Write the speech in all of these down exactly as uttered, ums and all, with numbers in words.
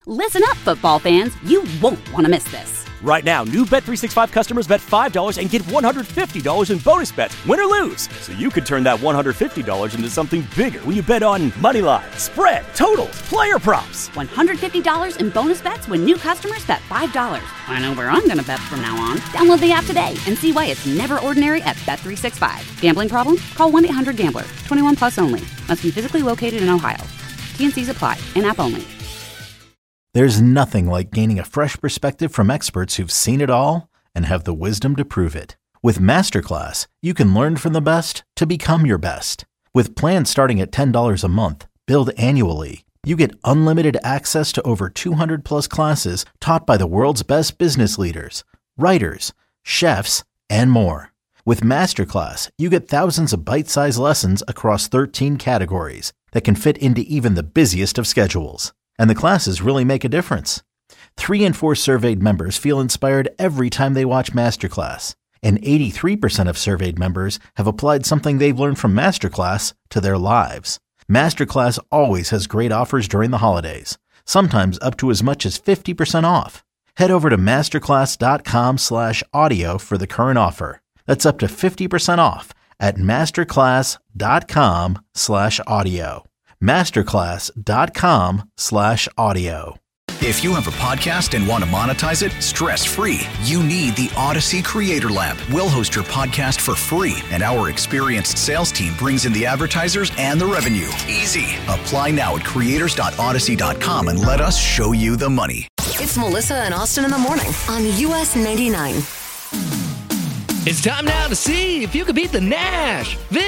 Listen up, football fans. You won't want to miss this. Right now, new Bet three sixty-five customers bet five dollars and get one hundred fifty dollars in bonus bets, win or lose. So you could turn that one hundred fifty dollars into something bigger when you bet on money line, spread, totals, player props. one hundred fifty dollars in bonus bets when new customers bet five dollars. I know where I'm going to bet from now on. Download the app today and see why it's never ordinary at Bet three sixty-five. Gambling problem? Call one eight hundred gambler. twenty-one plus only. Must be physically located in Ohio. T N Cs apply. In-app only. There's nothing like gaining a fresh perspective from experts who've seen it all and have the wisdom to prove it. With Masterclass, you can learn from the best to become your best. With plans starting at ten dollars a month, billed annually, you get unlimited access to over two hundred plus classes taught by the world's best business leaders, writers, chefs, and more. With Masterclass, you get thousands of bite-sized lessons across thirteen categories that can fit into even the busiest of schedules. And the classes really make a difference. Three in four surveyed members feel inspired every time they watch Masterclass. And eighty-three percent of surveyed members have applied something they've learned from Masterclass to their lives. Masterclass always has great offers during the holidays, sometimes up to as much as fifty percent off. Head over to masterclass.com slash audio for the current offer. That's up to fifty percent off at masterclass.com slash audio. masterclass.com slash audio. If you have a podcast and want to monetize it stress-free, you need the Odyssey Creator Lab. We'll host your podcast for free, and our experienced sales team brings in the advertisers and the revenue. Easy. Apply now at creators dot odyssey dot com and let us show you the money. It's Melissa and Austin in the morning on U S ninety-nine. It's time now to see if you can beat the Nashville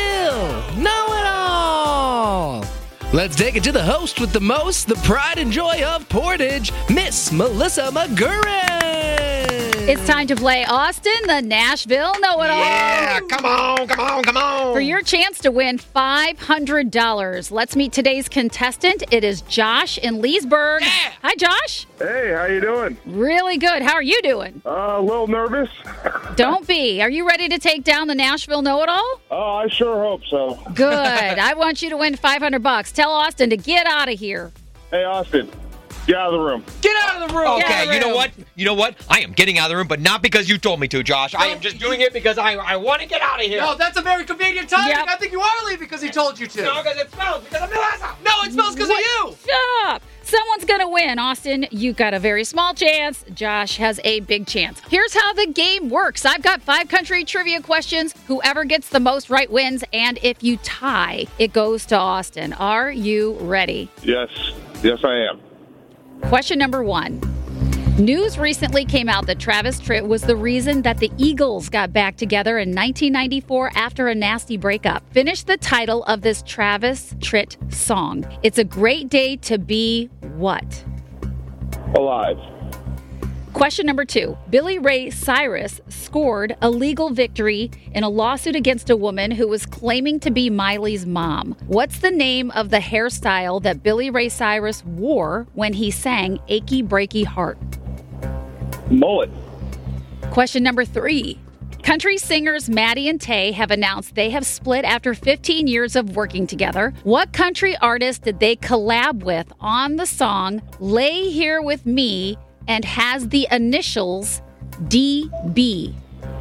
Know-It-All. Let's take it to the host with the most, the pride and joy of Portage, Miss Melissa McGurran. It's time to play Austin, the Nashville Know-It-All. Yeah, come on, come on, come on. For your chance to win five hundred dollars. Let's meet today's contestant. It is Josh in Leesburg. Yeah. Hi, Josh. Hey, how you doing? Really good. How are you doing? Uh, a little nervous. Don't be. Are you ready to take down the Nashville Know-It-All? Oh, I sure hope so. Good. I want you to win five hundred bucks. Tell Austin to get out of here. Hey, Austin, get out of the room. Get out of the room. Get out of Okay, the you know room. what? You know what? I am getting out of the room, but not because you told me to, Josh. I am just doing it because I I want to get out of here. No, that's a very convenient timing. Yep. I think you are leaving because he told you to. No, because it smells, because I'm Melissa. No, it smells because of you. Stop. Someone's going to win. Austin, you've got a very small chance. Josh has a big chance. Here's how the game works. I've got five country trivia questions. Whoever gets the most right wins. And if you tie, it goes to Austin. Are you ready? Yes, yes, I am. Question number one. News recently came out that Travis Tritt was the reason that the Eagles got back together in nineteen ninety-four after a nasty breakup. Finish the title of this Travis Tritt song. It's a great day to be what? Alive. Question number two. Billy Ray Cyrus scored a legal victory in a lawsuit against a woman who was claiming to be Miley's mom. What's the name of the hairstyle that Billy Ray Cyrus wore when he sang Achy Breaky Heart? Mullet. Question number three. Country singers Maddie and Tay have announced they have split after fifteen years of working together. What country artist did they collab with on the song Lay Here With Me and has the initials D B?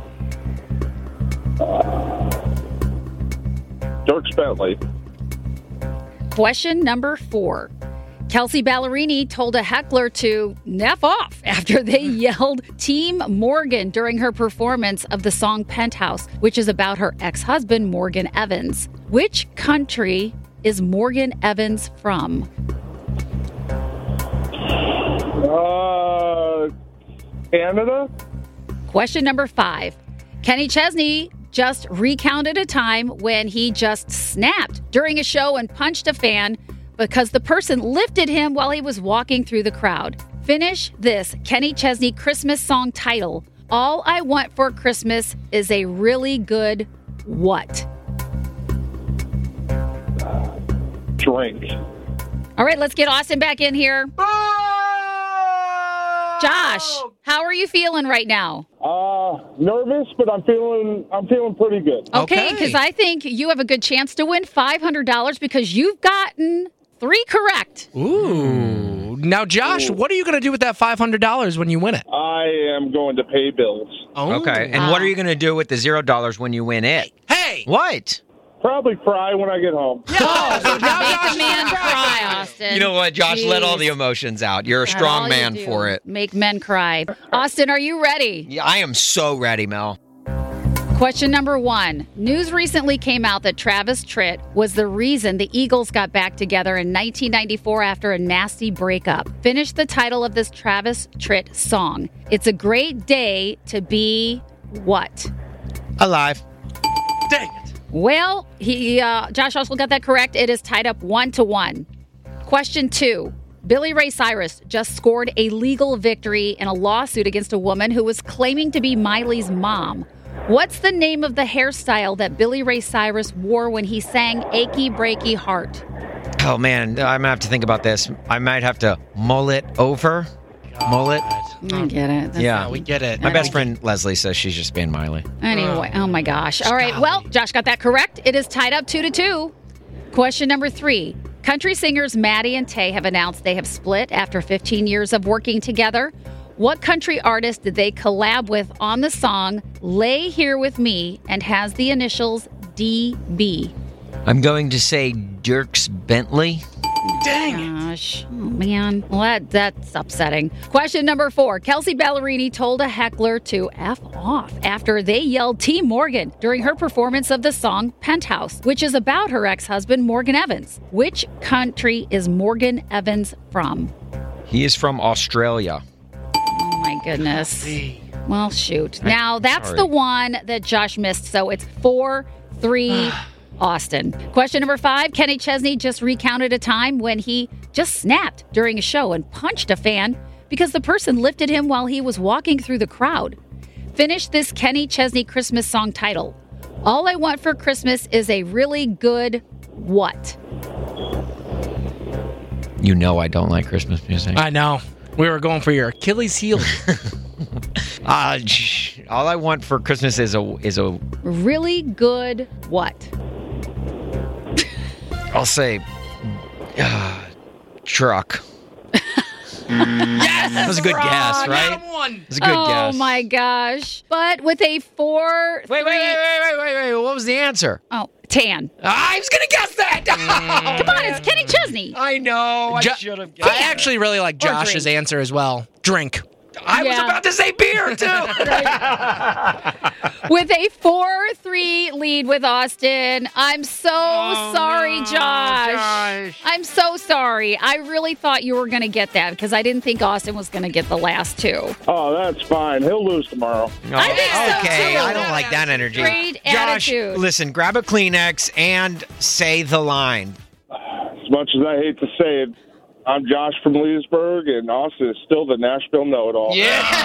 Dierks Bentley. Question number four. Kelsey Ballerini told a heckler to F off after they yelled Team Morgan during her performance of the song Penthouse, which is about her ex-husband, Morgan Evans. Which country is Morgan Evans from? Uh, Canada? Question number five. Kenny Chesney just recounted a time when he just snapped during a show and punched a fan because the person lifted him while he was walking through the crowd. Finish this Kenny Chesney Christmas song title. All I Want for Christmas is a really good what? Drink. All right, let's get Austin back in here. Josh, how are you feeling right now? Uh, nervous, but I'm feeling I'm feeling pretty good. Okay, because I think you have a good chance to win five hundred dollars because you've gotten three correct. Ooh, Now, Josh, what are you going to do with that five hundred dollars when you win it? I am going to pay bills. Oh. Okay. And what are you going to do with the zero dollars when you win it? Hey! What? Probably cry when I get home. Oh, so now Make Josh the man cry, Austin. You know what, Josh? Let all Jeez. the emotions out. You're a That's strong all you man do. for it. Make men cry. Austin, are you ready? Yeah, I am so ready, Mel. Question number one. News recently came out that Travis Tritt was the reason the Eagles got back together in nineteen ninety-four after a nasty breakup. Finish the title of this Travis Tritt song. It's a great day to be what? Alive. Dang it. Well, he uh, Josh also got that correct. It is tied up one to one. Question two. Billy Ray Cyrus just scored a legal victory in a lawsuit against a woman who was claiming to be Miley's mom. What's the name of the hairstyle that Billy Ray Cyrus wore when he sang Achy Breaky Heart? Oh, man. I'm going to have to think about this. I might have to mull it over. Mull it. I get it. That's Yeah. We get it. My best friend Leslie says she's just being Miley. Anyway, oh my gosh. All right, well, Josh got that correct. It is tied up two to two. Question number three. Country singers Maddie and Tay have announced they have split after fifteen years of working together. What country artist did they collab with on the song Lay Here With Me and has the initials D B? I'm going to say Dierks Bentley. Dang. Gosh, oh man, well, that, that's upsetting. Question number four. Kelsey Ballerini told a heckler to F off after they yelled T. Morgan during her performance of the song Penthouse, which is about her ex-husband Morgan Evans. Which country is Morgan Evans from? He is from Australia. Oh my goodness. Well, shoot. Now, that's sorry. the one that Josh missed, so it's four three Austin. Question number five. Kenny Chesney just recounted a time when he just snapped during a show and punched a fan because the person lifted him while he was walking through the crowd. Finish this Kenny Chesney Christmas song title. All I Want for Christmas is a really good what? You know I don't like Christmas music. I know. We were going for your Achilles heel. Uh, sh- all I want for Christmas is a is a. Really good what? I'll say, uh, truck. Yes! That was a good guess, right? Got one. It was a good oh guess. my gosh. But with a four Wait, wait, three- wait, wait, wait, wait, wait. What was the answer? Oh, tan. I was gonna guess that. Come on, it's Kenny Chesney. I know. I Jo- should have guessed. I actually really like Or Josh's drink. answer as well. Drink. I was Yeah. about to say beer too. With a four three lead with Austin. I'm so sorry, no, Josh. Josh. I'm so sorry. I really thought you were going to get that because I didn't think Austin was going to get the last two. Oh, that's fine. He'll lose tomorrow. I think so, okay, too. I don't like that energy. Great Josh, attitude. listen, grab a Kleenex and say the line. As much as I hate to say it, I'm Josh from Leesburg, and Austin is still the Nashville know-it-all.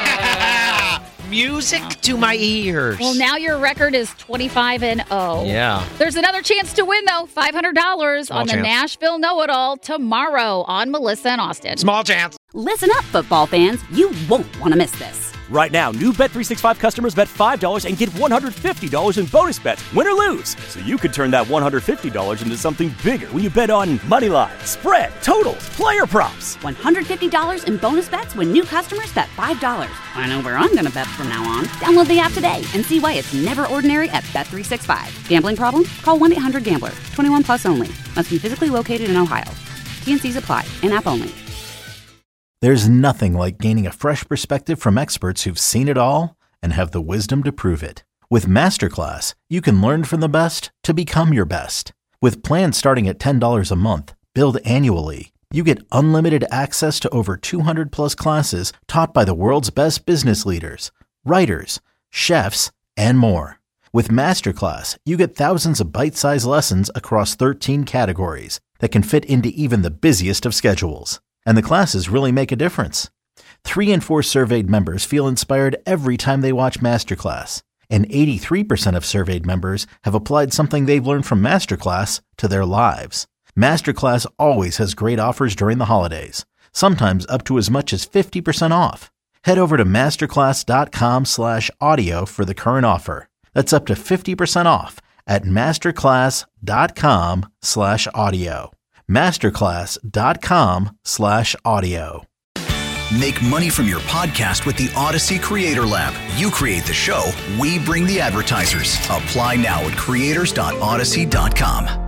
Yeah. Music to my ears. Well, now your record is twenty-five and oh. Yeah. There's another chance to win, though. five hundred dollars Small on the chance. Nashville Know-It-All tomorrow on Melissa and Austin. Small chance. Listen up, football fans. You won't want to miss this. Right now, new Bet three sixty-five customers bet five dollars and get one hundred fifty dollars in bonus bets, win or lose. So you could turn that one hundred fifty dollars into something bigger when you bet on money line, spread, totals, player props. one hundred fifty dollars in bonus bets when new customers bet five dollars. I know where I'm going to bet from now on. Download the app today and see why it's never ordinary at Bet three sixty-five. Gambling problem? Call one eight hundred gambler. twenty-one plus only. Must be physically located in Ohio. T and C's apply. In-app only. There's nothing like gaining a fresh perspective from experts who've seen it all and have the wisdom to prove it. With Masterclass, you can learn from the best to become your best. With plans starting at ten dollars a month, billed annually, you get unlimited access to over two hundred plus classes taught by the world's best business leaders, writers, chefs, and more. With Masterclass, you get thousands of bite-sized lessons across thirteen categories that can fit into even the busiest of schedules. And the classes really make a difference. Three in four surveyed members feel inspired every time they watch Masterclass. And eighty-three percent of surveyed members have applied something they've learned from Masterclass to their lives. Masterclass always has great offers during the holidays, sometimes up to as much as fifty percent off. Head over to masterclass.com slash audio for the current offer. That's up to fifty percent off at masterclass.com slash audio. masterclass.com slash audio. Make money from your podcast with the Odyssey Creator Lab. You create the show, we bring the advertisers. Apply now at creators dot odyssey dot com.